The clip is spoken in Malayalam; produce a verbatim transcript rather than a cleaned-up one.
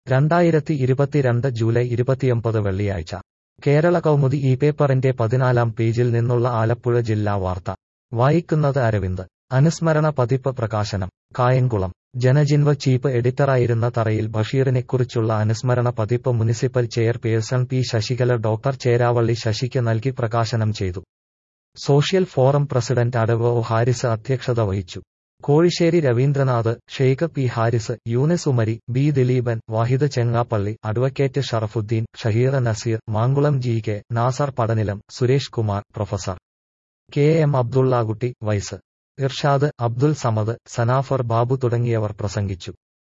രണ്ടായിരത്തി ഇരുപത്തിരണ്ട് ജൂലൈ ഇരുപത്തിയൊമ്പത് വെള്ളിയാഴ്ച കേരള കൗമുദി ഈ പേപ്പറിന്റെ പതിനാലാം പേജിൽ നിന്നുള്ള ആലപ്പുഴ ജില്ലാ വാർത്ത വായിക്കുന്നത് അരവിന്ദ്. അനുസ്മരണ പതിപ്പ് പ്രകാശനം. കായംകുളം. ജനജിൻവ ചീഫ് എഡിറ്ററായിരുന്ന തറയിൽ ബഷീറിനെക്കുറിച്ചുള്ള അനുസ്മരണ പതിപ്പ് municipal chairperson P Sasikala doctor Cheravally ശശിക്ക് നൽകി പ്രകാശനം ചെയ്തു. സോഷ്യൽ ഫോറം പ്രസിഡന്റ് അടവ് ഒ ഹാരിസ് അധ്യക്ഷത വഹിച്ചു. Kozhissery Ravindranath, Sheikh P Haris, Younus Umari, B Dileepan, Wahid Chengappally, advocate Sharafuddin, Shaheer Naseer, Mankulam G K, Nasar Padanilam, Suresh Kumar, professor K M Abdullakutty, vice Irshad, Abdul Samad, Sanafar Babu തുടങ്ങിയവർ പ്രസംഗിച്ചു.